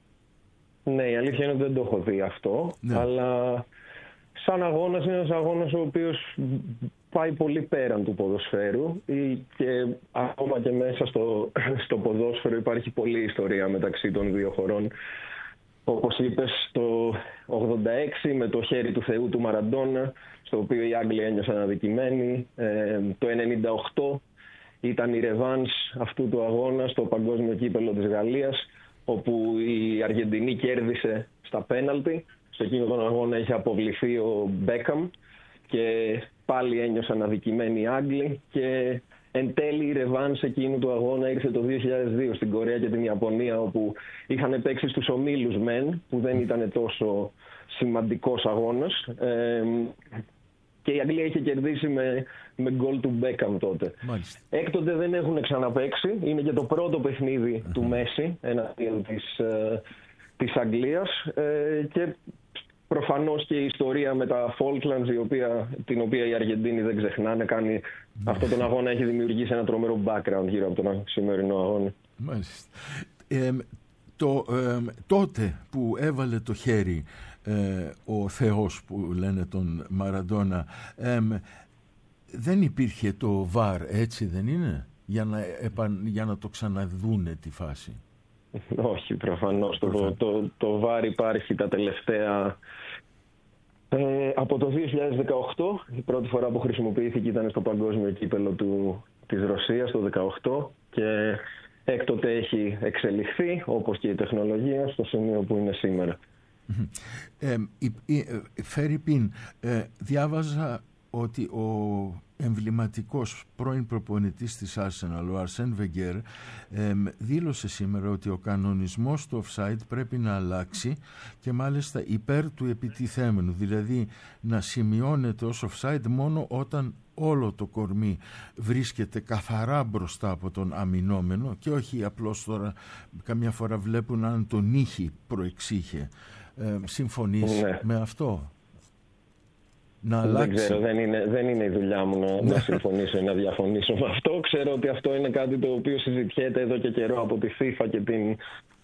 Ναι, η αλήθεια είναι ότι δεν το έχω δει αυτό, ναι. Αλλά σαν αγώνας είναι ένας αγώνας ο οποίος πάει πολύ πέραν του ποδοσφαίρου και ακόμα και μέσα στο, στο ποδόσφαιρο υπάρχει πολλή ιστορία μεταξύ των δύο χωρών. Όπως είπες, το ογδόντα έξι με το χέρι του Θεού του Μαραντόνα, στο οποίο οι Άγγλοι ένιωσαν αδικημένοι. Ε, το ενενήντα οκτώ ήταν η ρεβάνς αυτού του αγώνα στο παγκόσμιο κύπελο της Γαλλίας, όπου η Αργεντινή κέρδισε στα πέναλτι. Σε εκείνο τον αγώνα είχε αποβληθεί ο Μπέκαμ και πάλι ένιωσαν αδικημένοι οι Άγγλοι και εν τέλει η ρεβάνς εκείνου του αγώνα ήρθε το δύο χιλιάδες δύο στην Κορέα και την Ιαπωνία, όπου είχαν παίξει στους ομίλους μεν, που δεν ήταν τόσο σημαντικός αγώνας. Ε, και η Αγγλία είχε κερδίσει με, με γκολ του Μπέκαμ τότε. Μάλιστα. Έκτοτε δεν έχουν ξαναπαίξει. Είναι και το πρώτο παιχνίδι mm-hmm. του Μέση εναντίον της, ε, της Αγγλίας ε, και προφανώς και η ιστορία με τα Falklands, η οποία, την οποία οι Αργεντίνοι δεν ξεχνάνε, κάνει mm-hmm. αυτόν τον αγώνα, έχει δημιουργήσει ένα τρομερό background γύρω από τον σημερινό αγώνα. Μάλιστα. Ε, το, ε, τότε που έβαλε το χέρι ε, ο Θεός που λένε τον Μαραντόνα, ε, δεν υπήρχε το βαρ, έτσι δεν είναι, για να, επαν, για να το ξαναδούνε τη φάση? Όχι, προφανώς. Το, το, το βαρ υπάρχει τα τελευταία... Ε, από το δύο χιλιάδες δεκαοκτώ, η πρώτη φορά που χρησιμοποιήθηκε ήταν στο παγκόσμιο κύπελλο του, της Ρωσίας, το δύο χιλιάδες δεκαοκτώ, και έκτοτε έχει εξελιχθεί, όπως και η τεχνολογία, στο σημείο που είναι σήμερα. Ε, Φερρυπίν, ε, διάβαζα ότι ο εμβληματικός πρώην προπονητής της Arsenal, ο Αρσέν Βενγκέρ, ε, δήλωσε σήμερα ότι ο κανονισμός του offside πρέπει να αλλάξει και μάλιστα υπέρ του επιτιθέμενου, δηλαδή να σημειώνεται ως offside μόνο όταν όλο το κορμί βρίσκεται καθαρά μπροστά από τον αμυνόμενο και όχι απλώς τώρα καμιά φορά βλέπουν αν τον ήχη προεξήχε. Ε, συμφωνείς ναι. με αυτό? Να δεν αλλάξει. ξέρω, δεν είναι, δεν είναι η δουλειά μου να, να συμφωνήσω ή να διαφωνήσω με αυτό. Ξέρω ότι αυτό είναι κάτι το οποίο συζητιέται εδώ και καιρό από τη FIFA και, την,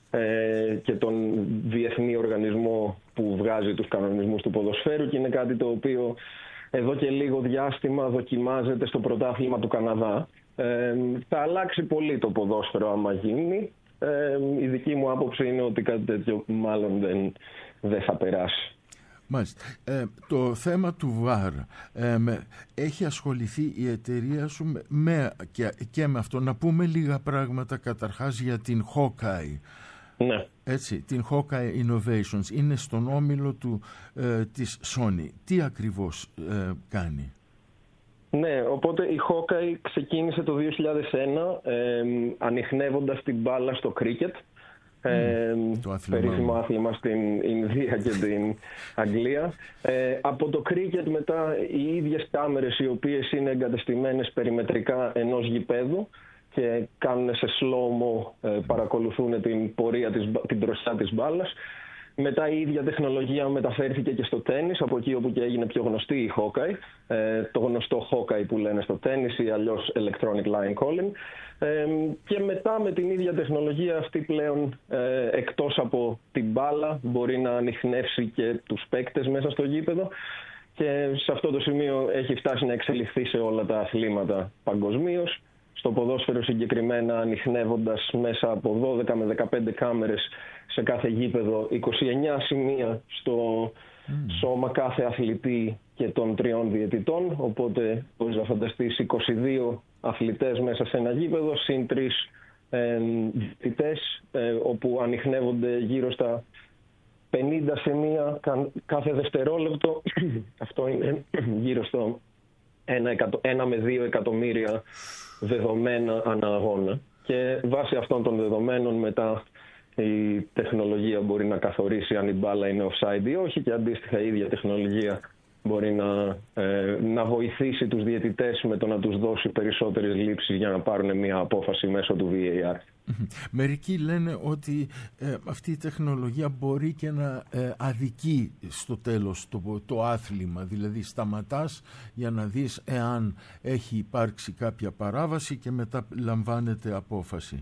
ε, και τον διεθνή οργανισμό που βγάζει τους κανονισμούς του ποδοσφαίρου, και είναι κάτι το οποίο εδώ και λίγο διάστημα δοκιμάζεται στο πρωτάθλημα του Καναδά. Ε, θα αλλάξει πολύ το ποδόσφαιρο άμα γίνει. Ε, η δική μου άποψη είναι ότι κάτι τέτοιο μάλλον δεν, δεν θα περάσει. Μάλιστα. Ε, το θέμα του βαρ, ε, με, έχει ασχοληθεί η εταιρεία σου με, και, και με αυτό. Να πούμε λίγα πράγματα καταρχάς για την Hawkeye. Ναι. Έτσι, την Hawkeye Innovations. Είναι στον όμιλο του, ε, της Sony. Τι ακριβώς ε, κάνει? Ναι, οπότε η Hawkeye ξεκίνησε το δύο χιλιάδες ένα ε, ανιχνεύοντας την μπάλα στο κρίκετ. Mm, ε, περίφημο άθλημα στην Ινδία και την Αγγλία. Ε, από το κρίκετ μετά οι ίδιες κάμερες, οι οποίες είναι εγκατεστημένες περιμετρικά ενός γηπέδου και κάνουν σε slow-mo, ε, παρακολουθούν την πορεία της, την μπροστά της μπάλας. Μετά η ίδια τεχνολογία μεταφέρθηκε και στο τένις, από εκεί όπου και έγινε πιο γνωστή η Hawkeye, ε, το γνωστό Hawkeye που λένε στο τένις ή αλλιώς Electronic Line Calling. Ε, και μετά με την ίδια τεχνολογία αυτή πλέον ε, εκτός από την μπάλα μπορεί να ανιχνεύσει και τους παίκτες μέσα στο γήπεδο, και σε αυτό το σημείο έχει φτάσει να εξελιχθεί σε όλα τα αθλήματα παγκοσμίως. Στο ποδόσφαιρο συγκεκριμένα ανιχνεύοντας μέσα από δώδεκα με δεκαπέντε κάμερες σε κάθε γήπεδο, είκοσι εννέα σημεία στο mm. σώμα κάθε αθλητή και των τριών διαιτητών, οπότε μπορείς να φανταστείς είκοσι δύο αθλητές μέσα σε ένα γήπεδο συν τρεις ε, διαιτητές, ε, όπου ανιχνεύονται γύρω στα πενήντα σημεία κάθε δευτερόλεπτο. Αυτό είναι γύρω στο ένα με δύο εκατομμύρια δεδομένα ανά αγώνα, και βάσει αυτών των δεδομένων μετά η τεχνολογία μπορεί να καθορίσει αν η μπάλα είναι offside ή όχι, και αντίστοιχα η ίδια τεχνολογία μπορεί να, ε, να βοηθήσει τους διαιτητές με το να τους δώσει περισσότερες λήψεις για να πάρουν μια απόφαση μέσω του βι έι αρ. Μερικοί λένε ότι ε, αυτή η τεχνολογία μπορεί και να ε, αδικεί στο τέλος το, το άθλημα, δηλαδή σταματάς για να δεις εάν έχει υπάρξει κάποια παράβαση και μετά λαμβάνεται απόφαση.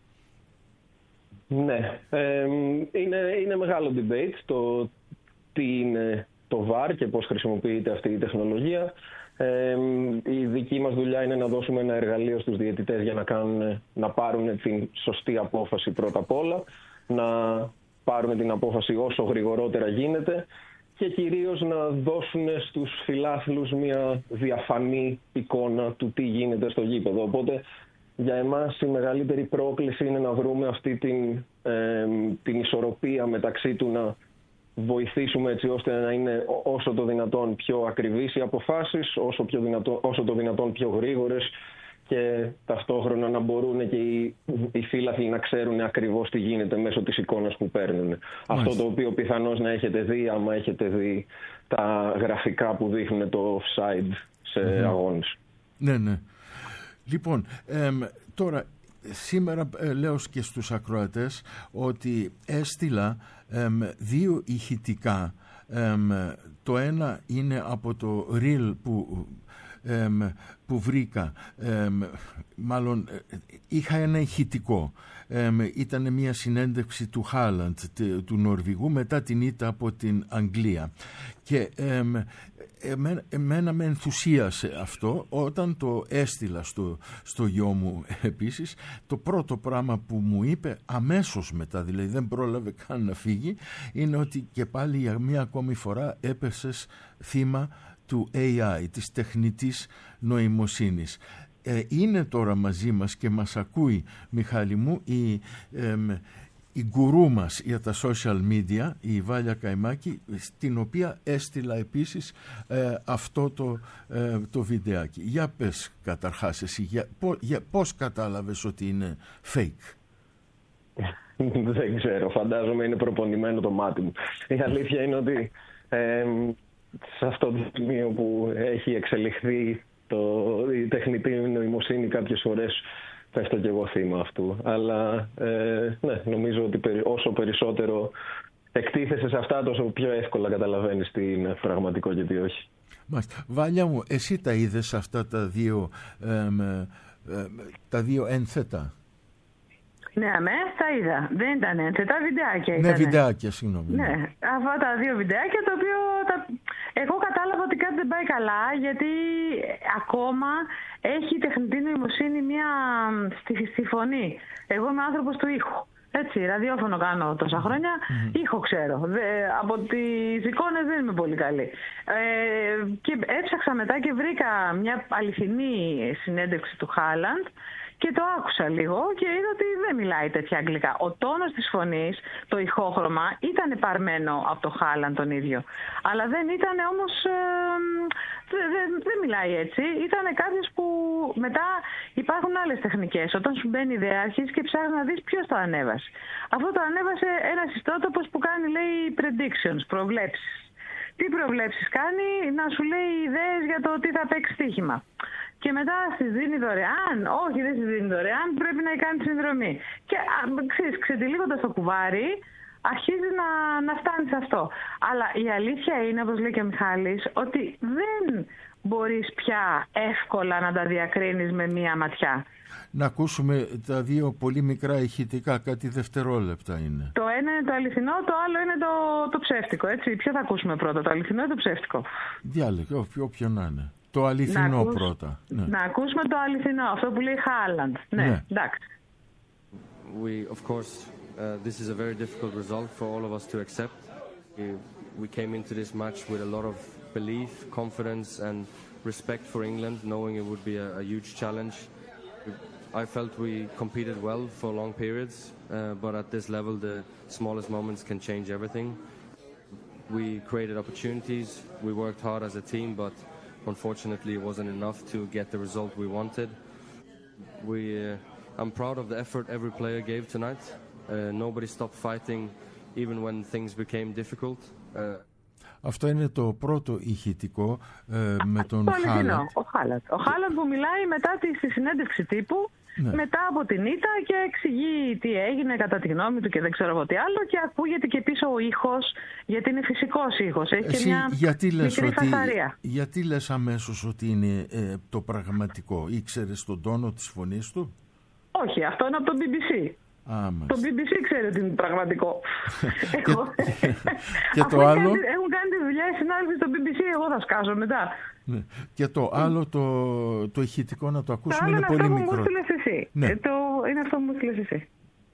Ναι, ε, είναι, είναι μεγάλο debate το τι είναι το βαρ και πώς χρησιμοποιείται αυτή η τεχνολογία. Ε, η δική μας δουλειά είναι να δώσουμε ένα εργαλείο στους διαιτητές για να, κάνουν, να πάρουν την σωστή απόφαση πρώτα απ' όλα, να πάρουν την απόφαση όσο γρηγορότερα γίνεται και κυρίως να δώσουν στους φιλάθλους μια διαφανή εικόνα του τι γίνεται στο γήπεδο. Οπότε για εμάς η μεγαλύτερη πρόκληση είναι να βρούμε αυτή την, ε, την ισορροπία μεταξύ του να βοηθήσουμε έτσι ώστε να είναι όσο το δυνατόν πιο ακριβείς οι αποφάσεις, όσο, πιο δυνατό, όσο το δυνατόν πιο γρήγορες, και ταυτόχρονα να μπορούν και οι, οι φίλαθλοι να ξέρουν ακριβώς τι γίνεται μέσω της εικόνας που παίρνουν. Μάλιστα. Αυτό το οποίο πιθανώς να έχετε δει, άμα έχετε δει τα γραφικά που δείχνουν το offside σε mm-hmm. αγώνες. Ναι, ναι. Λοιπόν, εμ, τώρα σήμερα ε, λέω και στους ακροατές ότι έστειλα εμ, δύο ηχητικά. Εμ, το ένα είναι από το reel που, εμ, που βρήκα. Εμ, μάλλον είχα ένα ηχητικό. Εμ, ήταν μια συνέντευξη του Χάλαντ, του Νορβηγού, μετά την ήττα από την Αγγλία. Και εμ, εμένα, εμένα με ενθουσίασε αυτό. Όταν το έστειλα στο, στο γιο μου επίσης, το πρώτο πράγμα που μου είπε αμέσως μετά, δηλαδή δεν πρόλαβε καν να φύγει, είναι ότι και πάλι για μία ακόμη φορά έπεσες θύμα του έι άι, της τεχνητής νοημοσύνης. Ε, είναι τώρα μαζί μας και μας ακούει, Μιχάλη μου, η, ε, η γκουρού μας για τα social media, η Βάλια Καϊμάκη, στην οποία έστειλα επίσης ε, αυτό το, ε, το βιντεάκι. Για πες καταρχάς εσύ, για, πό, για, πώς κατάλαβες ότι είναι fake? Δεν ξέρω, φαντάζομαι είναι προπονημένο το μάτι μου. Η αλήθεια είναι ότι ε, σε αυτό το σημείο που έχει εξελιχθεί το, η τεχνητή νοημοσύνη κάποιες φορές πέφτω και εγώ θύμα αυτού. Αλλά ε, ναι, νομίζω ότι όσο περισσότερο εκτίθεσαι σε αυτά, τόσο πιο εύκολα καταλαβαίνεις τι είναι πραγματικό και τι όχι. Μάλιστα. Βάλια μου, εσύ τα είδες αυτά τα δύο, ε, ε, ε, τα δύο ένθετα? Ναι, αμέσως τα είδα. Δεν ήταν ένθετα, βιντεάκια ήταν. Ναι, βιντεάκια, συγγνώμη. Ναι, αυτά τα δύο βιντεάκια, το οποίο τα... εγώ κατάλαβα ότι κάτι δεν πάει καλά, γιατί ακόμα έχει η τεχνητή νοημοσύνη μία στη, στη φωνή. Εγώ είμαι άνθρωπος του ήχου. Έτσι, ραδιόφωνο κάνω τόσα χρόνια, mm-hmm. ήχο ξέρω. Δε, από τις εικόνες δεν είμαι πολύ καλή. Ε, και έψαξα μετά και βρήκα μια αληθινή συνέντευξη του Χάλαντ και το άκουσα λίγο και είδα ότι δεν μιλάει τέτοια αγγλικά. Ο τόνος της φωνής, το ηχόχρωμα, ήταν παρμένο από το Χάλαντ τον ίδιο. Αλλά δεν ήταν όμως... Ε, δεν δε, δε μιλάει έτσι. Ήταν κάποιος που μετά υπάρχουν άλλες τεχνικές. Όταν σου μπαίνει ιδέα, αρχίζεις και ψάχνεις να δεις ποιος το ανέβασε. Αυτό το ανέβασε ένας ιστότοπος που κάνει, λέει, predictions, προβλέψεις. Τι προβλέψεις κάνει? Να σου λέει ιδέες για το τι θα παίξει στοίχημα. Και μετά στις δίνει δωρεάν. Όχι, δεν στις δίνει δωρεάν, πρέπει να κάνει συνδρομή. Και ξέρεις, ξετυλίγοντας το κουβάρι, αρχίζει να, να φτάνει σε αυτό. Αλλά η αλήθεια είναι, όπως λέει και ο Μιχάλης, ότι δεν μπορείς πια εύκολα να τα διακρίνεις με μία ματιά. Να ακούσουμε τα δύο πολύ μικρά ηχητικά, κάτι δευτερόλεπτα είναι. Το ένα είναι το αληθινό, το άλλο είναι το, το ψεύτικο, έτσι. Ποιο θα ακούσουμε πρώτα, το αληθινό ή το ψεύτικο? Διάλεγε, όποιο να είναι. Το αληθινό ακούς, πρώτα. Ναι. Να ακούσουμε το αληθινό, αυτό που λέει Χάλαντ. Ναι, ναι, εντάξει. We, of course, uh, this is a very difficult result for all of us to accept. We, we came into this match with a lot of belief, confidence and respect for England, knowing it would be a, a huge challenge. I felt we competed well for long periods, uh, but at this level the smallest moments can change everything. We created opportunities, we worked hard as a team, but unfortunately it wasn't enough to get the result we wanted. We, uh, I'm proud of the effort every player gave tonight. Uh, nobody stopped fighting even when things became difficult. Uh, Αυτό είναι το πρώτο ηχητικό ε, με τον Χάλαντ. Ο Χάλαντ. Ο Χάλαντ που μιλάει μετά τη, στη συνέντευξη τύπου, ναι. μετά από την ήττα και εξηγεί τι έγινε κατά τη γνώμη του και δεν ξέρω εγώ τι άλλο και ακούγεται και πίσω ο ήχος, γιατί είναι φυσικός ήχος. Έχει Εσύ, και μια γιατί λες μικρή ότι, φασαρία. γιατί λες αμέσως ότι είναι ε, το πραγματικό? Ήξερες τον τόνο της φωνής του? Όχι, αυτό είναι από το μπι μπι σι. Α, το μπι μπι σι ξέρει ότι είναι πραγματικό. και, και το άλλο... Έχουν κάνει τη δουλειά οι συνάδελφοι στο μπι μπι σι, εγώ θα σκάσω μετά. Ναι. Και το άλλο, το, το ηχητικό να το ακούσουμε, το είναι πολύ μικρό. Το άλλο είναι αυτό που μου στείλες εσύ. Ναι. Ε, το, είναι αυτό που μου στείλες εσύ.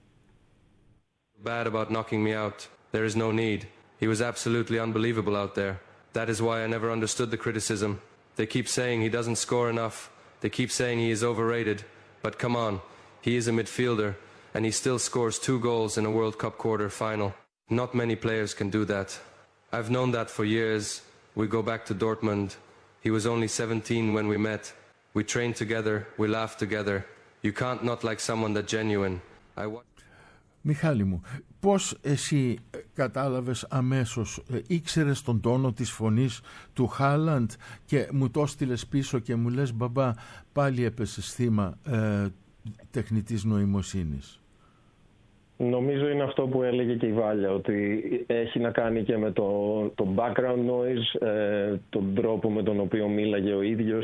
Bad about knocking me out. There is no need. He was absolutely unbelievable out there. That is why I never understood the criticism. They keep saying he doesn't score enough. They keep saying he is overrated. But come on, he is a midfielder. And he still scores two goals in a World Cup quarter final. Not many players can do that. I've known that for years. We go back to Dortmund. He was only seventeen when we met. We trained together. We laughed together. You can't not like someone that genuine. I... Μιχάλη μου, πώς εσύ κατάλαβες αμέσως, ε, ήξερες τον τόνο της φωνής του Χάλαντ και μου το στείλες πίσω και μου λες μπαμπά πάλι έπεσες θύμα ε, τεχνητής νοημοσύνης? Νομίζω είναι αυτό που έλεγε και η Βάλια, ότι έχει να κάνει και με το, το background noise, ε, τον τρόπο με τον οποίο μίλαγε ο ίδιος.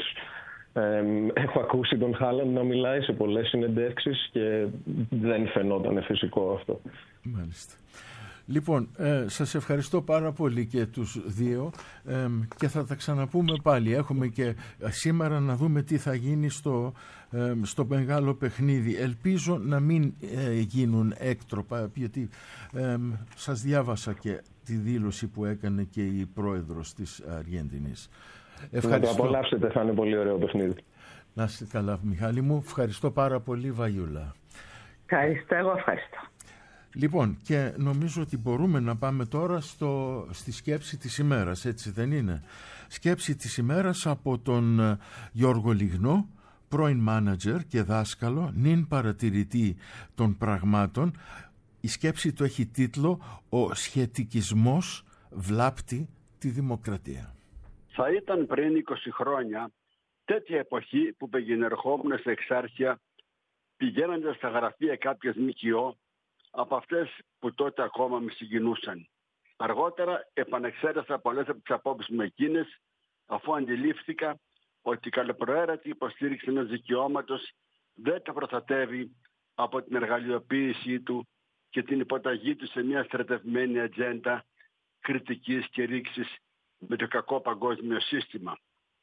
Ε, έχω ακούσει τον Χάλαντ να μιλάει σε πολλές συνεντεύξεις και δεν φαινόταν φυσικό αυτό. Μάλιστα. Λοιπόν, ε, σας ευχαριστώ πάρα πολύ και τους δύο ε, και θα τα ξαναπούμε πάλι. Έχουμε και σήμερα να δούμε τι θα γίνει στο, ε, στο μεγάλο παιχνίδι. Ελπίζω να μην ε, γίνουν έκτροπα, γιατί ε, σας διάβασα και τη δήλωση που έκανε και η πρόεδρος της Αργεντινής. Ευχαριστώ. Να το απολαύσετε, θα είναι πολύ ωραίο παιχνίδι. Να είστε καλά, Μιχάλη μου. Ευχαριστώ πάρα πολύ, Βαγιούλα. Ευχαριστώ, εγώ ευχαριστώ. Λοιπόν, και νομίζω ότι μπορούμε να πάμε τώρα στο, στη σκέψη της ημέρας, έτσι δεν είναι? Σκέψη της ημέρας από τον Γιώργο Λιγνό, πρώην μάνατζερ και δάσκαλο, νυν παρατηρητή των πραγμάτων. Η σκέψη του έχει τίτλο «Ο σχετικισμός βλάπτει τη δημοκρατία». Θα ήταν πριν είκοσι χρόνια τέτοια εποχή που πηγαινερχόμουν σε εξάρχεια, πηγαίνοντας στα γραφεία κάποιες ΜΚΟ, από αυτές που τότε ακόμα με συγκινούσαν. Αργότερα επανεξέτασα πολλές από τις απόψεις μου εκείνες, αφού αντιλήφθηκα ότι η καλοπροαίρετη υποστήριξη ενός δικαιώματος δεν τα προστατεύει από την εργαλειοποίησή του και την υποταγή του σε μια στρατευμένη ατζέντα κριτικής και ρήξης με το κακό παγκόσμιο σύστημα.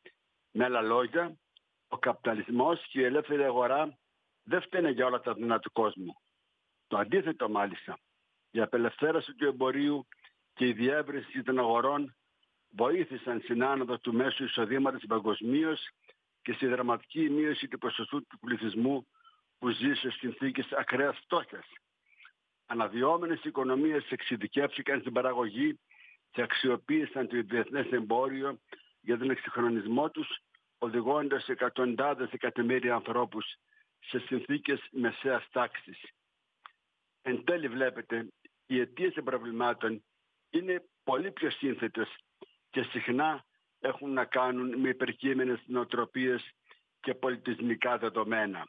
Με άλλα λόγια, ο καπιταλισμός και η ελεύθερη αγορά δεν φταίνε για όλα τα δεινά του κόσμου. Το αντίθετο μάλιστα, η απελευθέρωση του εμπορίου και η διεύρυνση των αγορών βοήθησαν στην άνοδο του μέσου εισοδήματος παγκοσμίως και στη δραματική μείωση του ποσοστού του πληθυσμού που ζει σε συνθήκες ακραίας φτώχειας. Αναδυόμενες οικονομίες εξειδικεύτηκαν στην παραγωγή και αξιοποίησαν το διεθνές εμπόριο για τον εξυγχρονισμό τους, οδηγώντας εκατοντάδες εκατομμύρια ανθρώπους σε συνθήκες μεσαίας τάξης. Εν τέλει βλέπετε, οι αιτίες των προβλημάτων είναι πολύ πιο σύνθετες και συχνά έχουν να κάνουν με υπερκείμενες νοοτροπίες και πολιτισμικά δεδομένα.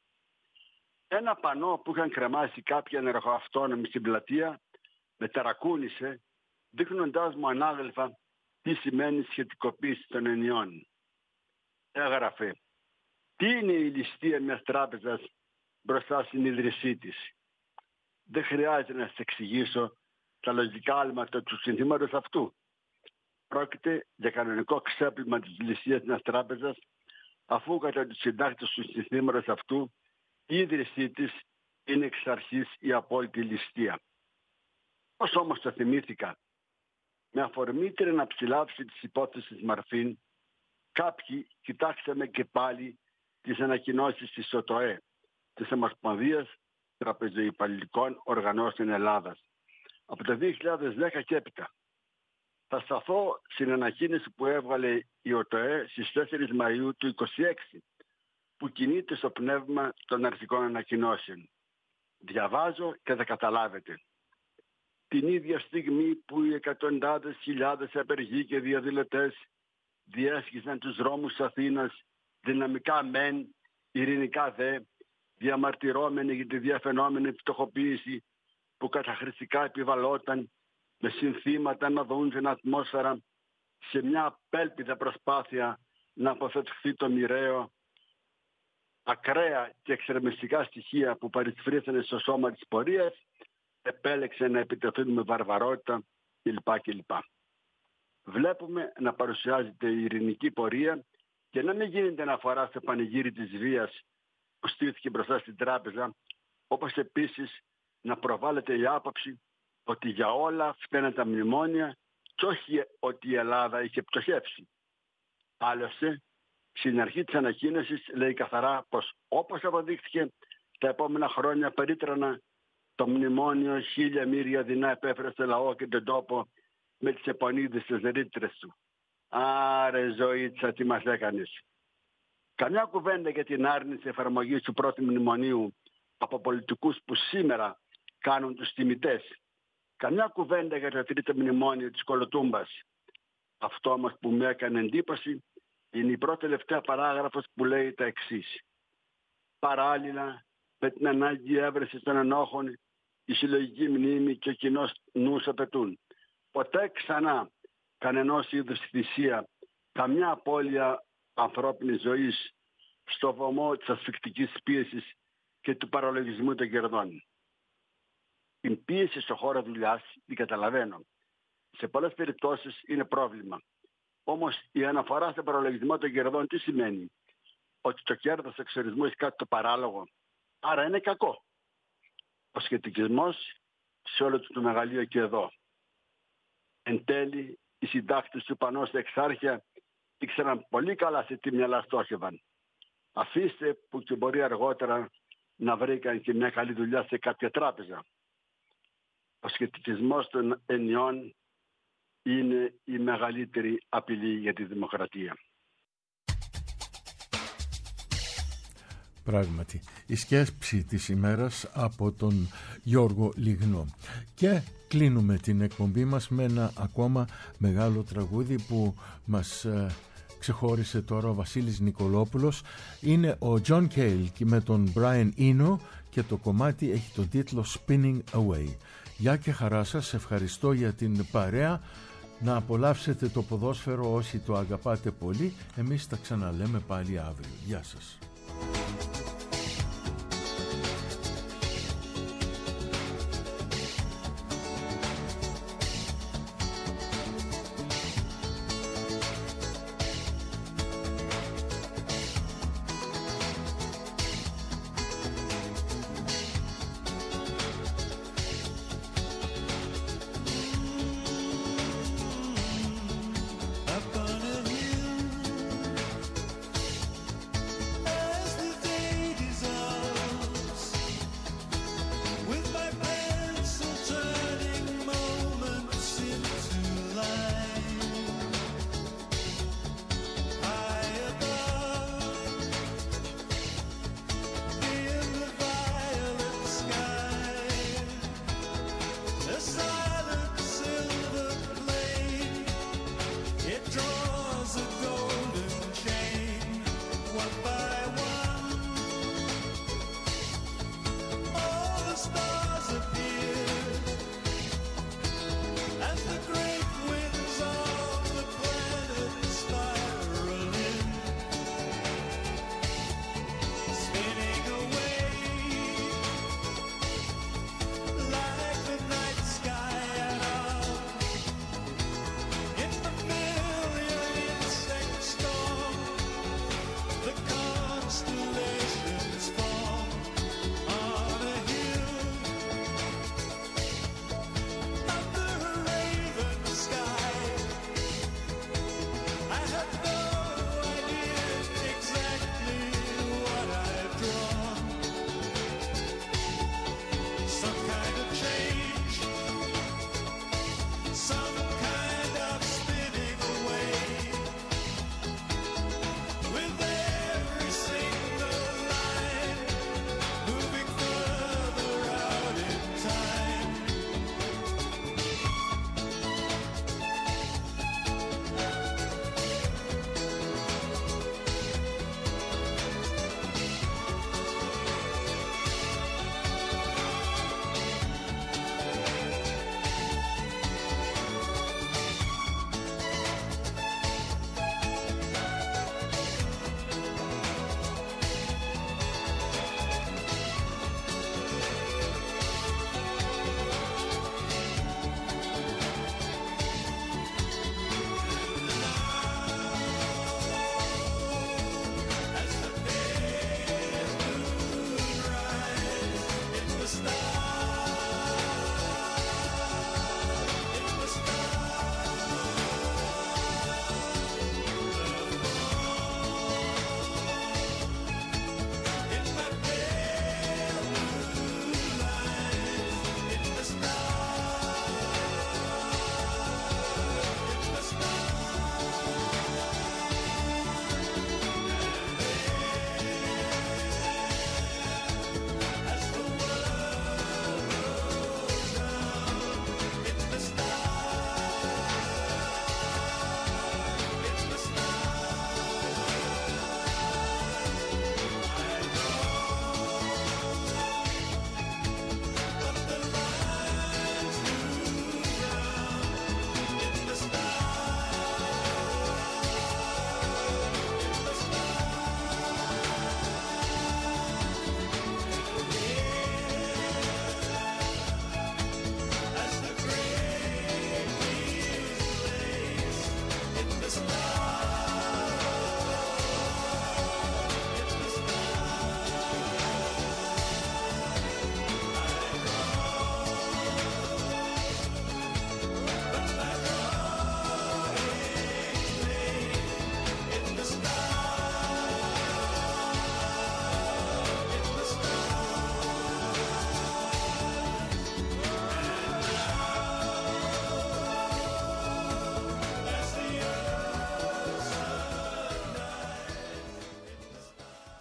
Ένα πανό που είχαν κρεμάσει κάποιοι ενεργοαυτόνομοι στην πλατεία με ταρακούνησε, δείχνοντάς μου ανάγλυφα τι σημαίνει σχετικοποίηση των ενιών. Έγραφε: «Τι είναι η ληστεία μιας τράπεζας μπροστά στην ίδρυσή της?» Δεν χρειάζεται να σας εξηγήσω τα λογικά άλματα του συνθήματος αυτού. Πρόκειται για κανονικό ξέπλυμα της ληστείας μιας τράπεζας, αφού κατά τους συντάκτες του συνθήματος αυτού η ίδρυσή της είναι εξ αρχής η απόλυτη ληστεία. Πώς όμως το θυμήθηκα? Με αφορμή την αναψηλάψη της υπόθεσης Μαρφίν, κάποιοι κοιτάξαμε και πάλι τις ανακοινώσεις της ΟΤΟΕ, της Ομοσπονδίας Τραπεζοϊπαλληλικών Οργανώσεων Ελλάδας, από το δύο χιλιάδες δέκα και έπειτα. Θα σταθώ στην ανακοίνωση που έβγαλε η ΟΤΟΕ στις τέσσερις Μαΐου του είκοσι έξι, που κινείται στο πνεύμα των αρχικών ανακοινώσεων. Διαβάζω και θα καταλάβετε. Την ίδια στιγμή που οι εκατοντάδες χιλιάδες απεργοί και διαδηλωτές διέσχισαν τους δρόμους της Αθήνας, δυναμικά μεν, ειρηνικά δε, διαμαρτυρώμενοι για τη διαφαινόμενη φτωχοποίηση που καταχρηστικά επιβαλόταν με συνθήματα να δουν την ατμόσφαιρα, σε μια απέλπιδα προσπάθεια να αποφευχθεί το μοιραίο, ακραία και εξερμιστικά στοιχεία που παρισφρήθηκαν στο σώμα της πορείας, επέλεξε να επιτεθούν με βαρβαρότητα κλπ. κλπ. Βλέπουμε να παρουσιάζεται η ειρηνική πορεία και να μην γίνεται αναφορά στο πανηγύρι της βίας που στήθηκε μπροστά στην τράπεζα, όπως επίσης να προβάλλεται η άποψη ότι για όλα φταίνε τα μνημόνια και όχι ότι η Ελλάδα είχε πτωχεύσει. Άλλωστε, στην αρχή της ανακοίνωσης λέει καθαρά πως, όπως αποδείχθηκε, τα επόμενα χρόνια περίτρανα το μνημόνιο χίλια μοίρια δεινά επέφερε στο λαό και τον τόπο με τις επονίδες της ρήτρες του. Άρε ζωήτσα, τι μας έκανες. Καμιά κουβέντα για την άρνηση εφαρμογής του πρώτου μνημονίου από πολιτικούς που σήμερα κάνουν τους τιμητές. Καμιά κουβέντα για το τρίτο μνημόνιο της Κολοτούμπας. Αυτό όμως που με έκανε εντύπωση είναι η πρώτη τελευταία παράγραφος που λέει τα εξής. Παράλληλα με την ανάγκη έβρεσης των ενόχων, η συλλογική μνήμη και ο κοινός νους απαιτούν. Ποτέ ξανά κανενός είδους θυσία, καμιά απώλεια ανθρώπινης ζωής στο βωμό της ασφυκτικής πίεσης και του παραλογισμού των κερδών. Την πίεση στο χώρο δουλειάς την καταλαβαίνω. Σε πολλές περιπτώσεις είναι πρόβλημα. Όμως η αναφορά στον παραλογισμό των κερδών τι σημαίνει? Ότι το κέρδος εξορισμού έχει κάτι το παράλογο. Άρα είναι κακό. Ο σχετικισμός σε όλο το μεγαλείο και εδώ. Εν τέλει, οι συντάκτες του Πανώ στα Εξάρχεια ήξεραν πολύ καλά σε τι μυαλά στόχευαν. Αφήστε που και μπορεί αργότερα να βρήκαν και μια καλή δουλειά σε κάποια τράπεζα. Ο σχετικισμός των ενιών είναι η μεγαλύτερη απειλή για τη δημοκρατία. Πράγματι, η σκέψη της ημέρας από τον Γιώργο Λιγνό. Και κλείνουμε την εκπομπή μας με ένα ακόμα μεγάλο τραγούδι που μας ε, ξεχώρισε τώρα ο Βασίλης Νικολόπουλος. Είναι ο John Cale με τον Brian Eno και το κομμάτι έχει τον τίτλο Spinning Away. Γεια και χαρά σας, ευχαριστώ για την παρέα. Να απολαύσετε το ποδόσφαιρο όσοι το αγαπάτε πολύ. Εμείς τα ξαναλέμε πάλι αύριο. Γεια σας.